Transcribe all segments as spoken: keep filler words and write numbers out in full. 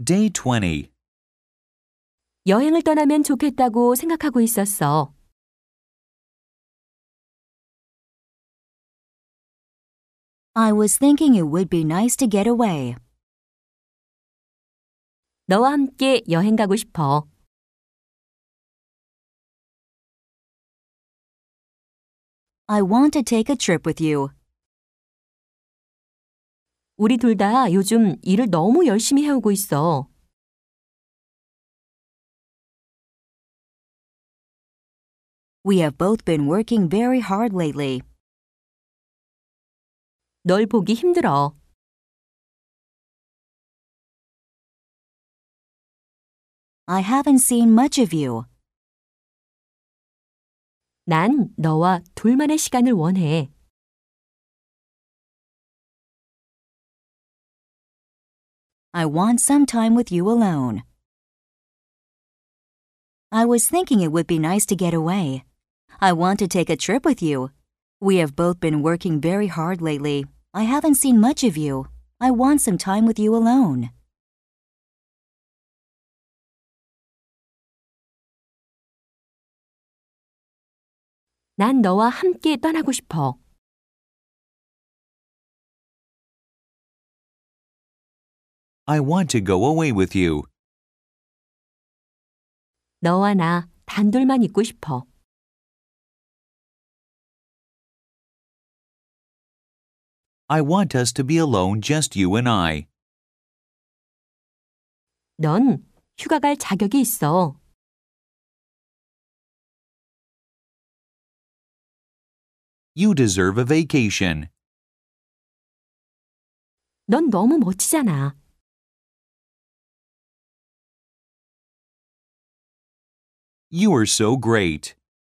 Day twenty. 여행을 떠나면 좋겠다고 생각하고 있었어. I was thinking it would be nice to get away. 너와 함께 여행 가고 싶어. I want to take a trip with you. 우리 둘 다 요즘 일을 너무 열심히 해오고 있어. We have both been working very hard lately. 널 보기 힘들어. I haven't seen much of you. 난 너와 둘만의 시간을 원해. I want some time with you alone. I was thinking it would be nice to get away. I want to take a trip with you. We have both been working very hard lately. I haven't seen much of you. I want some time with you alone. 난 너와 함께 떠나고 싶어. I want to go away with you. 너와 나 단둘만 있고 싶어. I want us to be alone, just you and I. 넌 휴가 갈 자격이 있어. You deserve a vacation. 넌 너무 멋지잖아. You are so great.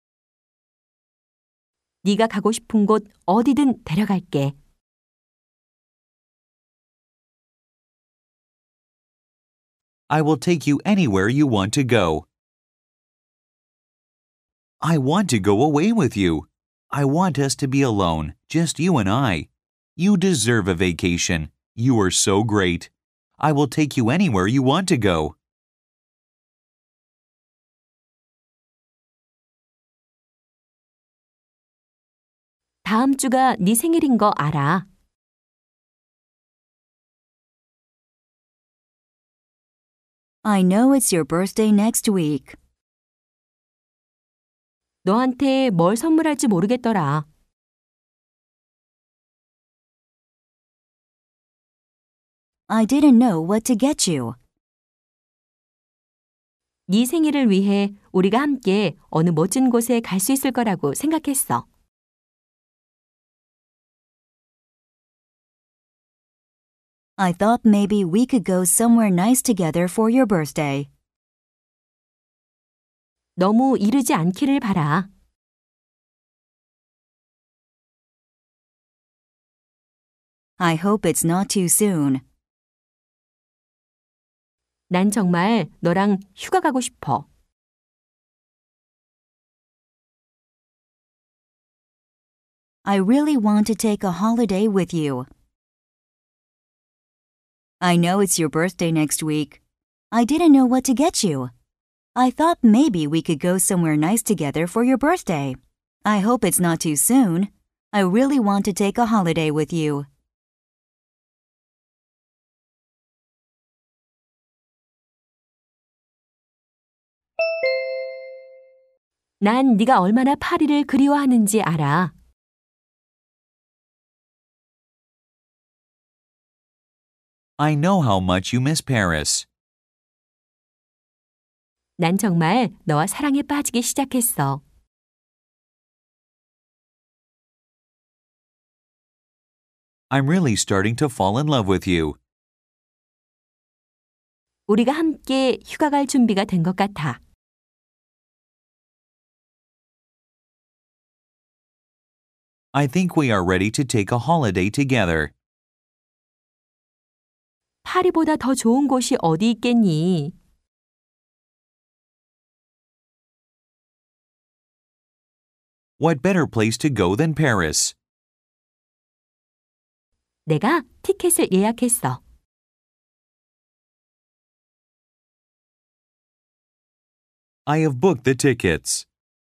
네가 가고 싶은 곳 어디든 데려갈게. I will take you anywhere you want to go. I want to go away with you. I want us to be alone, just you and I. You deserve a vacation. You are so great. I will take you anywhere you want to go. 다음 주가 네 생일인 거 알아. I know it's your birthday next week. 너한테 뭘 선물할지 모르겠더라. I didn't know what to get you. 네 생일을 위해 우리가 함께 어느 멋진 곳에 갈 수 있을 거라고 생각했어. I thought maybe we could go somewhere nice together for your birthday. 너무 이르지 않기를 바라. I hope it's not too soon. 난 정말 너랑 휴가 가고 싶어. I really want to take a holiday with you. I know it's your birthday next week. I didn't know what to get you. I thought maybe we could go somewhere nice together for your birthday. I hope it's not too soon. I really want to take a holiday with you. 난 네가 얼마나 파리를 그리워하는지 알아. I know how much you miss Paris. 난 정말 너와 사랑에 빠지기 시작했어. I'm really starting to fall in love with you. 우리가 함께 휴가 갈 준비가 된 것 같아. I think we are ready to take a holiday together. 파리보다 더 좋은 곳이 어디 있겠니? What better place to go than Paris? 내가 티켓을 예약했어. I have booked the tickets.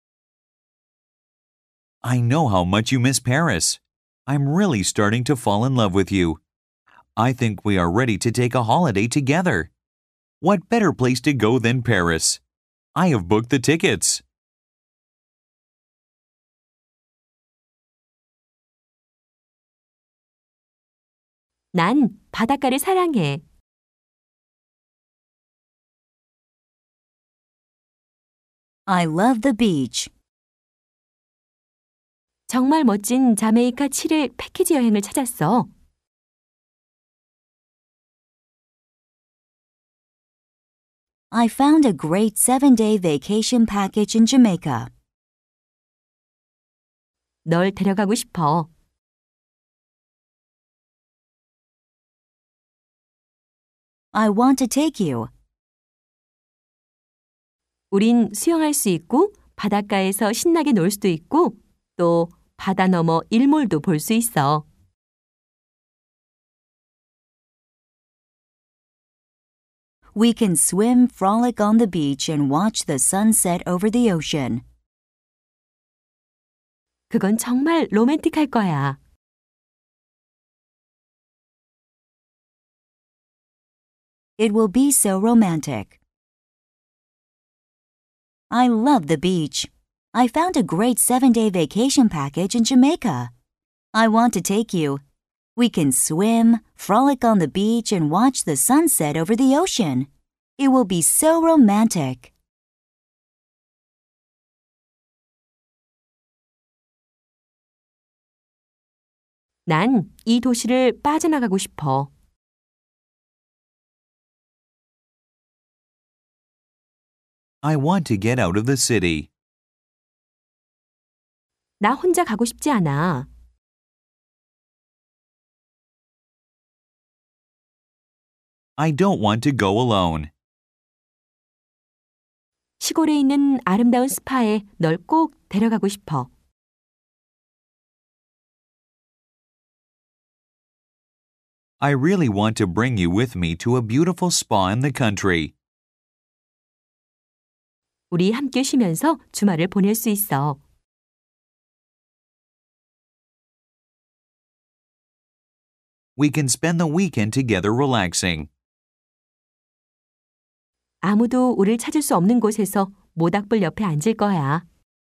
I know how much you miss Paris. I'm really starting to fall in love with you. I think we are ready to take a holiday together. What better place to go than Paris? I have booked the tickets. 난 바닷가를 사랑해. I love the beach. 정말 멋진 자메이카 칠 일 패키지 여행을 찾았어. I found a great seven-day vacation package in Jamaica. 널 데려가고 싶어. I want to take you. 우린 수영할 수 있고 바닷가에서 신나게 놀 수도 있고 또 바다 너머 일몰도 볼 수 있어. We can swim, frolic on the beach, and watch the sunset over the ocean. 그건 정말 로맨틱할 거야. It will be so romantic. I love the beach. I found a great seven-day vacation package in Jamaica. I want to take you. We can swim, frolic on the beach, and watch the sunset over the ocean. It will be so romantic. 난 이 도시를 빠져나가고 싶어. I want to get out of the city. 나 혼자 가고 싶지 않아. I don't want to go alone. 시골에 있는 아름다운 스파에 널 꼭 데려가고 싶어. I really want to bring you with me to a beautiful spa in the country. 우리 함께 쉬면서 주말을 보낼 수 있어. We can spend the weekend together relaxing. 아무도 우릴 찾을 수 없는 곳에서 모닥불 옆에 앉을 거야.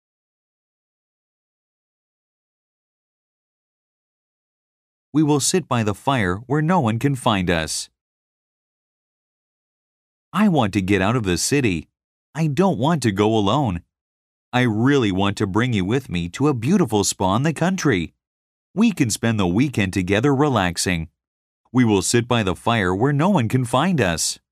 We will sit by the fire where no one can find us. I want to get out of the city. I don't want to go alone. I really want to bring you with me to a beautiful spa in the country. We can spend the weekend together relaxing. We will sit by the fire where no one can find us.